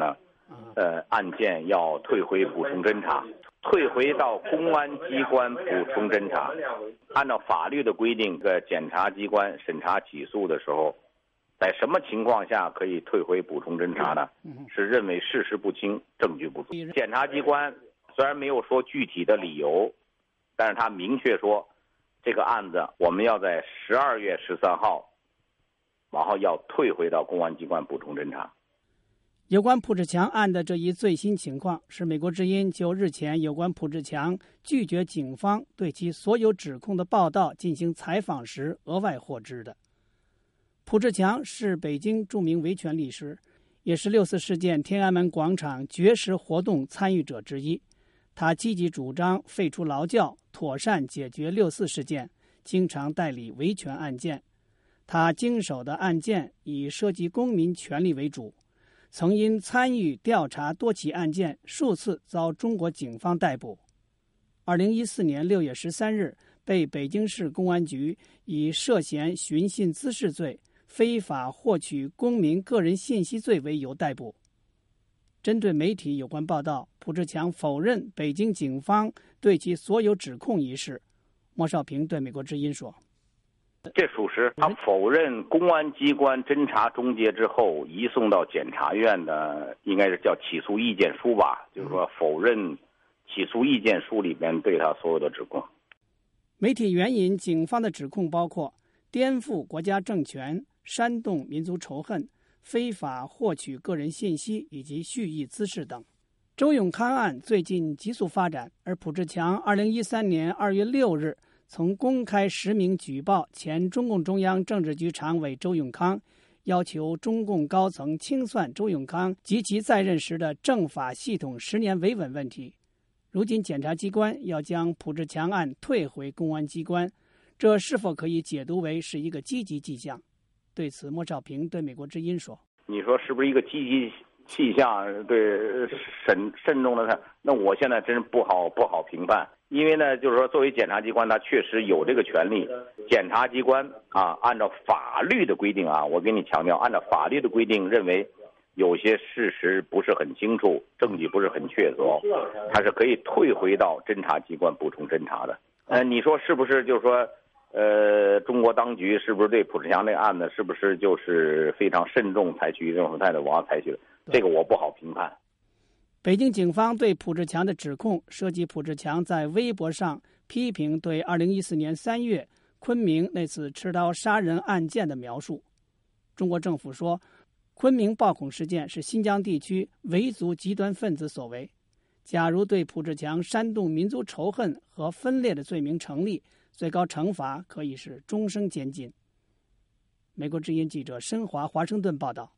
案件要退回补充侦查，退回到公安机关补充侦查。按照法律的规定，检察机关审查起诉的时候，在什么情况下可以退回补充侦查呢？是认为事实不清，证据不足。检察机关虽然没有说具体的理由，但是他明确说，这个案子我们要在12月13号，然后要退回到公安机关补充侦查。 有关蒲志强案的这一最新情况，是美国之音就日前有关蒲志强拒绝警方对其所有指控的报道进行采访时额外获知的。蒲志强是北京著名维权律师，也是6四事件天安门广场绝食活动参与者之一。他积极主张废除劳教，妥善解决6四事件，经常代理维权案件。他经手的案件以涉及公民权利为主，曾因参与调查多起案件数次遭中国警方逮捕。2014年6月13日被北京市公安局以涉嫌寻衅滋事罪、非法获取公民个人信息罪为由逮捕。针对媒体有关报道，蒲志强否认北京警方对其所有指控一事。莫少平对美国之音说， 这属实，他否认公安机关侦查终结之后移送到检察院的应该是叫起诉意见书吧，就是说否认起诉意见书里边对他所有的指控。 媒体援引警方的指控包括颠覆国家政权、煽动民族仇恨、非法获取个人信息以及蓄意滋事等。周永康案最近急速发展，而蒲志强2013年2月6日曾公开实名举报前中共中央政治局常委周永康，要求中共高层清算周永康及其在任时的政法系统10年维稳问题。如今检察机关要将蒲志强案退回公安机关，这是否可以解读为是一个积极迹象？对此，莫少平对美国之音说：“ 你说是不是一个积极迹象？对，慎重的看，那我现在真是不好评判。因为呢，就是说，作为检察机关，他确实有这个权利。检察机关啊，按照法律的规定啊，我给你强调，按照法律的规定，认为有些事实不是很清楚，证据不是很确凿，他是可以退回到侦查机关补充侦查的。你说是不是？就是说，中国当局是不是对蒲志强这个案子是不是就是非常慎重采取这种态度？我要采取，这个我不好评判。 北京警方对蒲志强的指控涉及蒲志强在微博上批评对2014年3月昆明那次持刀杀人案件的描述。中国政府说，昆明暴恐事件是新疆地区维族极端分子所为。假如对蒲志强煽动民族仇恨和分裂的罪名成立，最高惩罚可以是终生监禁。美国之音记者申华华盛顿报道。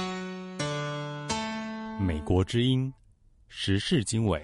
美国之音时事经纬。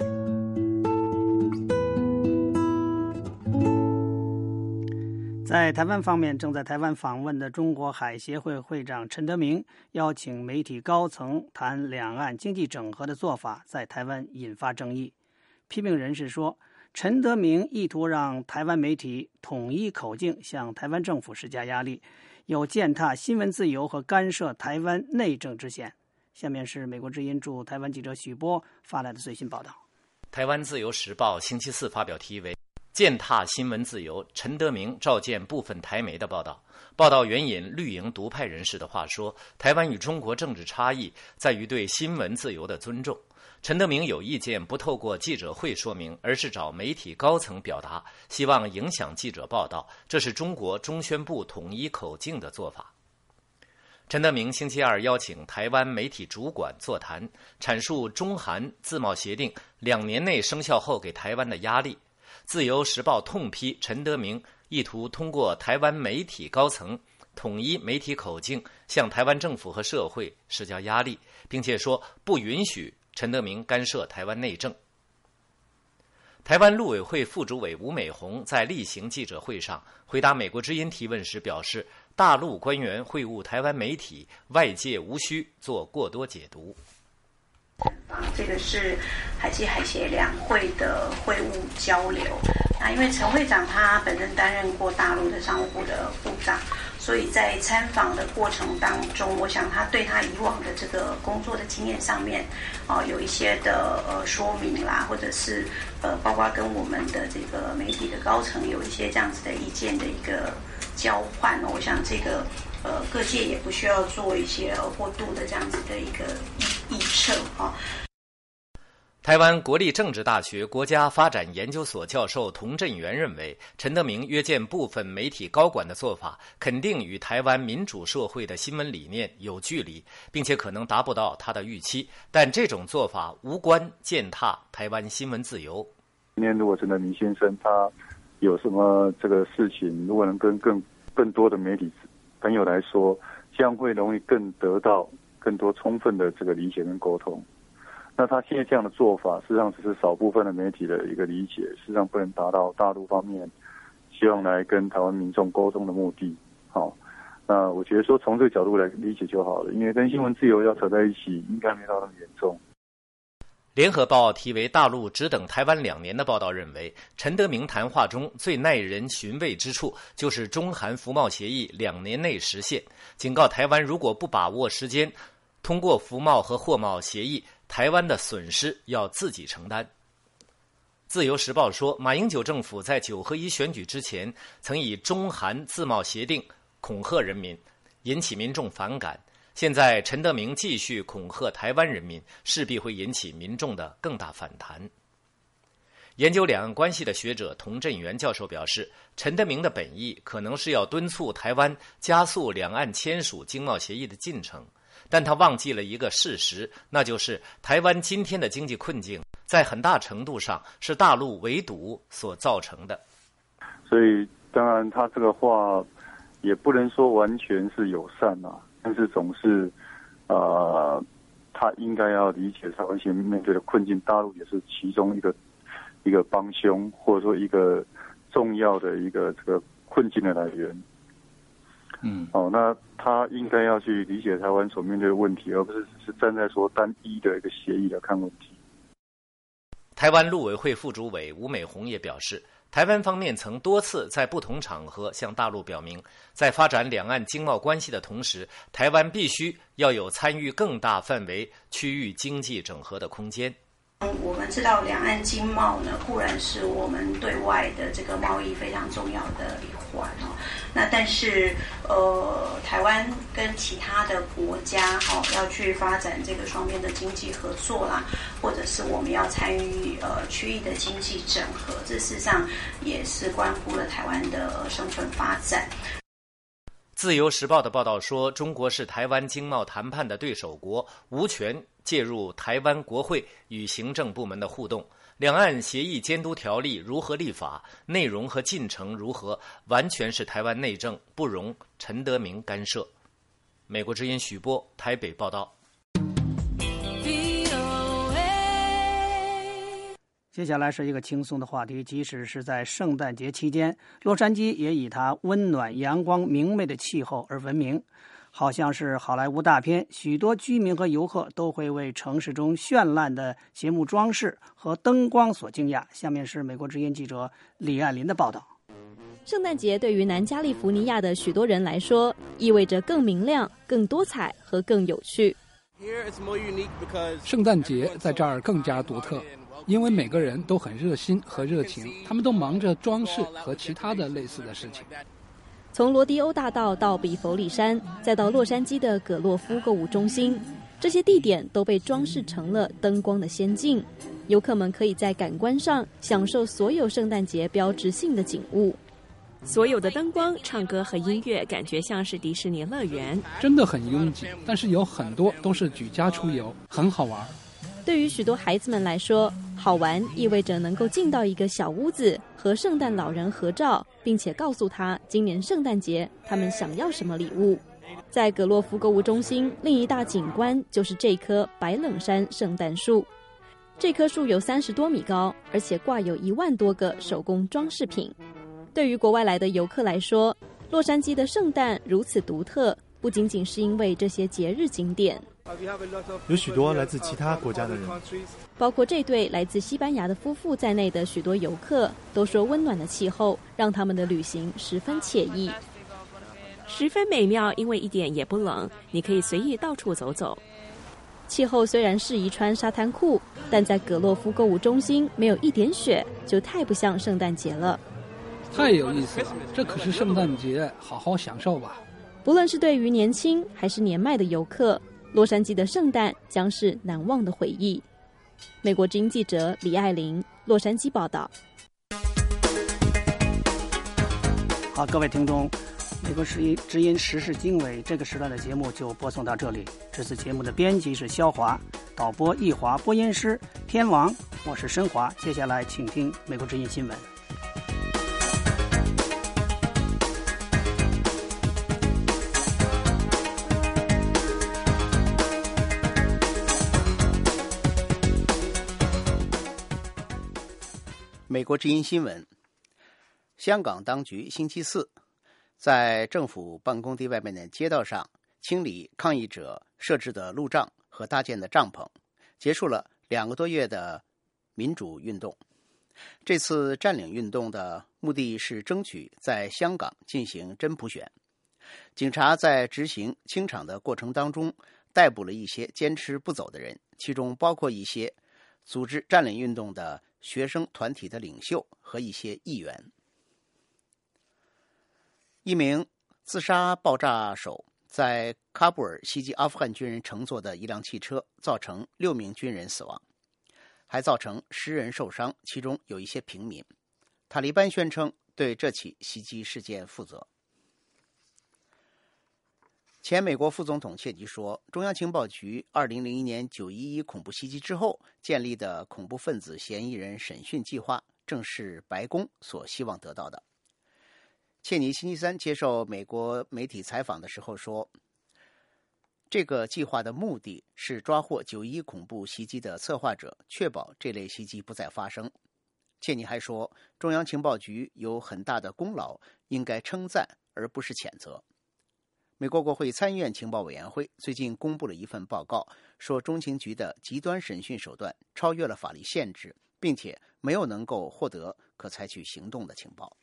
在台湾方面，正在台湾访问的中国海协会会长陈德明邀请媒体高层谈两岸经济整合的做法，在台湾引发争议。批评人士说，陈德明意图让台湾媒体统一口径，向台湾政府施加压力，有践踏新闻自由和干涉台湾内政之嫌。下面是美国之音驻台湾记者许波发来的最新报道。 台湾自由时报星期四发表题为践踏新闻自由，陈德明召见部分台媒的报道。报道援引绿营独派人士的话说，台湾与中国政治差异在于对新闻自由的尊重。陈德明有意见不透过记者会说明，而是找媒体高层表达，希望影响记者报道，这是中国中宣部统一口径的做法。陈德明星期二邀请台湾媒体主管座谈，阐述中韩自贸协定2年内生效后给台湾的压力。自由时报痛批陈德明意图通过台湾媒体高层统一媒体口径，向台湾政府和社会施加压力，并且说不允许陈德明干涉台湾内政。台湾陆委会副主委吴美红在例行记者会上回答美国之音提问时表示，大陆官员会晤台湾媒体，外界无需做过多解读。 这个是海基海协两会的会务交流。那因为陈会长他本身担任过大陆的商务部的部长， 所以在参访的过程当中，我想他对他以往的这个工作的经验上面，有一些的说明啦，或者是包括跟我们的这个媒体的高层有一些这样子的意见的一个交换。我想这个各界也不需要做一些过度的这样子的一个臆测啊。 台湾国立政治大学国家发展研究所教授童振源认为，陈德明约见部分媒体高管的做法，肯定与台湾民主社会的新闻理念有距离，并且可能达不到他的预期。但这种做法无关践踏台湾新闻自由。 今天如果陈德明先生他有什么这个事情，如果能跟更多的媒体朋友来说，这样会容易得到更多充分的这个理解跟沟通。那他现在这样的做法，事实上只是少部分的媒体的一个理解，事实上不能达到大陆方面希望来跟台湾民众沟通的目的。好，那我觉得说从这个角度来理解就好了，因为跟新闻自由要扯在一起，应该没到那么严重。 联合报题为大陆只等台湾2年的报道认为，陈德明谈话中最耐人寻味之处就是中韩服贸协议2年内实现，警告台湾如果不把握时间，通过服贸和货贸协议，台湾的损失要自己承担。自由时报说，马英九政府在9合1选举之前，曾以中韩自贸协定恐吓人民，引起民众反感。现在陈德明继续恐吓台湾人民，势必会引起民众的更大反弹。研究两岸关系的学者童振源教授表示，陈德明的本意可能是要敦促台湾加速两岸签署经贸协议的进程，但他忘记了一个事实，那就是台湾今天的经济困境在很大程度上是大陆围堵所造成的。 所以当然他这个话也不能说完全是友善啊，但是总是他应该要理解台湾现在面对的困境，大陆也是其中一个帮凶，或者说一个重要的一个这个困境的来源。那他应该要去理解台湾所面对的问题，而不是只是站在说单一的一个协议来看问题。 台湾陆委会副主委吴美红也表示，台湾方面曾多次在不同场合向大陆表明，在发展两岸经贸关系的同时，台湾必须要有参与更大范围区域经济整合的空间。 我们知道两岸经贸呢，固然是我们对外的这个贸易非常重要的一环哦。那但是台湾跟其他的国家要去发展这个双边的经济合作啦，或者是我们要参与区域的经济整合，这事实上也是关乎了台湾的生存发展。 自由时报的报道说，中国是台湾经贸谈判的对手国，无权介入台湾国会与行政部门的互动，两岸协议监督条例如何立法，内容和进程如何，完全是台湾内政，不容陈德明干涉。美国之音许波台北报道。 接下来是一个轻松的话题，即使是在圣诞节期间，洛杉矶也以它温暖、阳光、明媚的气候而闻名。好像是好莱坞大片，许多居民和游客都会为城市中绚烂的节目装饰和灯光所惊讶。下面是美国之音记者李爱林的报道。 圣诞节对于南加利福尼亚的许多人来说，意味着更明亮、更多彩和更有趣。 圣诞节在这儿更加独特，因为每个人都很热心和热情，他们都忙着装饰和其他的类似的事情。 从罗迪欧大道到比佛里山，再到洛杉矶的葛洛夫购物中心，这些地点都被装饰成了灯光的仙境。游客们可以在感官上享受所有圣诞节标志性的景物。 所有的灯光、唱歌和音乐，感觉像是迪士尼乐园， 真的很拥挤，但是有很多都是举家出游，很好玩。 对于许多孩子们来说，好玩意味着能够进到一个小屋子和圣诞老人合照，并且告诉他今年圣诞节他们想要什么礼物。在葛洛夫购物中心，另一大景观就是这棵白冷杉圣诞树。这棵树有30多米高，而且挂有1万多个手工装饰品。对于国外来的游客来说，洛杉矶的圣诞如此独特，不仅仅是因为这些节日景点。 有许多来自其他国家的人， 包括这对来自西班牙的夫妇在内的许多游客都说，温暖的气候让他们的旅行十分惬意。 十分美妙，因为一点也不冷，你可以随意到处走走。 气候虽然适宜穿沙滩裤，但在格洛夫购物中心没有一点雪，就太不像圣诞节了。 太有意思了，这可是圣诞节，好好享受吧。 不论是对于年轻还是年迈的游客，洛杉矶的圣诞将是难忘的回忆。美国之音记者李爱玲，洛杉矶报道。 好，各位听众，美国之音时事经纬这个时段的节目就播送到这里。这次节目的编辑是肖华，导播易华，播音师天王，我是申华。接下来请听美国之音新闻。 美国之音新闻：香港当局星期四在政府办公地外面的街道上清理抗议者设置的路障和搭建的帐篷，结束了2个多月的民主运动。这次占领运动的目的是争取在香港进行真普选。警察在执行清场的过程当中逮捕了一些坚持不走的人，其中包括一些组织占领运动的学生团体的领袖和一些议员。一名自杀爆炸手在喀布尔袭击阿富汗军人乘坐的一辆汽车，造成6名军人死亡，还造成10人受伤，其中有一些平民。塔利班宣称对这起袭击事件负责。前美国副总统切吉说，中央情报局2001年911恐怖袭击之后建立的恐怖分子嫌疑人审讯计划正是白宫所希望得到的。切尼星期三接受美国媒体采访的时候说，这个计划的目的是抓获911恐怖袭击的策划者，确保这类袭击不再发生。切尼还说，中央情报局有很大的功劳，应该称赞而不是谴责。美国国会参议院情报委员会最近公布了一份报告，说中情局的极端审讯手段超越了法律限制，并且没有能够获得可采取行动的情报。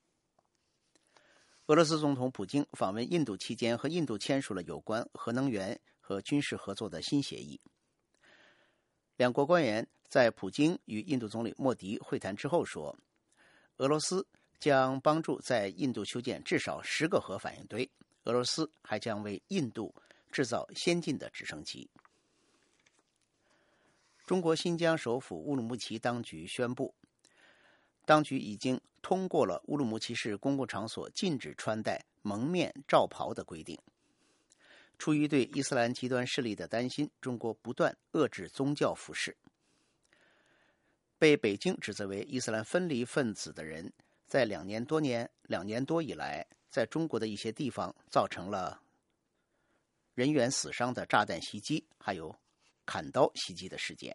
俄罗斯总统普京访问印度期间，和印度签署了有关核能源和军事合作的新协议。两国官员在普京与印度总理莫迪会谈之后说，俄罗斯将帮助在印度修建至少10个核反应堆，俄罗斯还将为印度制造先进的直升机。中国新疆首府乌鲁木齐当局宣布，当局已经通过了乌鲁木齐市公共场所禁止穿戴蒙面罩袍的规定。出于对伊斯兰极端势力的担心，中国不断遏制宗教服饰。被北京指责为伊斯兰分离分子的人，在2年多以来，在中国的一些地方造成了人员死伤的炸弹袭击，还有砍刀袭击的事件。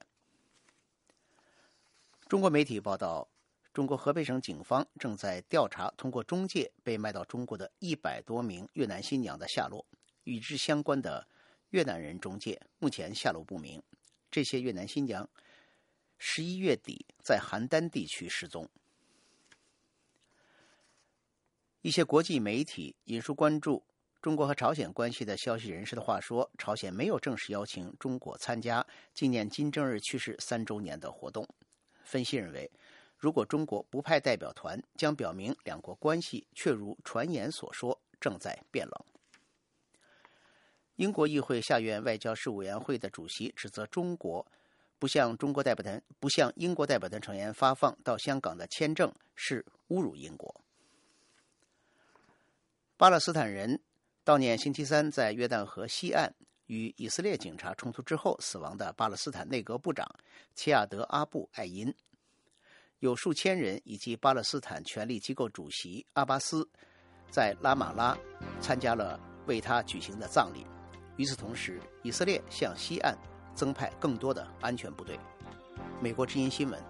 中国媒体报道，中国河北省警方正在调查通过中介被卖到中国的100多名越南新娘的下落，与之相关的越南人中介目前下落不明。这些越南新娘11月底在邯郸地区失踪。一些国际媒体引述关注中国和朝鲜关系的消息人士的话说，朝鲜没有正式邀请中国参加纪念金正日去世3周年的活动。分析认为，如果中国不派代表团，将表明两国关系确如传言所说正在变冷。英国议会下院外交事务委员会的主席指责中国不向英国代表团成员发放到香港的签证是侮辱英国。巴勒斯坦人悼念星期三在约旦河西岸与以色列警察冲突之后死亡的巴勒斯坦内阁部长齐亚德·阿布艾因。有数千人以及巴勒斯坦权力机构主席阿巴斯在拉马拉参加了为他举行的葬礼。与此同时，以色列向西岸增派更多的安全部队。美国之音新闻。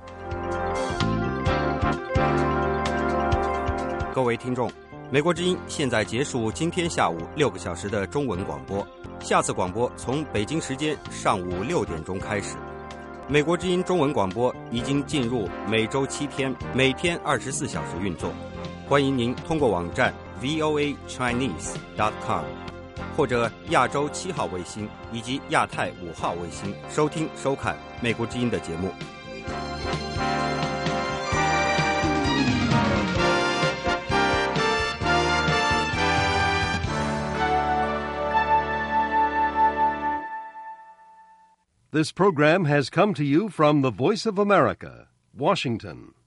各位听众，美国之音现在结束今天下午6个小时的中文广播，下次广播从北京时间上午6点钟开始。美国之音中文广播已经进入每周7天，每天24小时运作。欢迎您通过网站 voachinese.com， 或者亚洲7号卫星以及亚太5号卫星收听收看美国之音的节目。 This program has come to you from the Voice of America, Washington.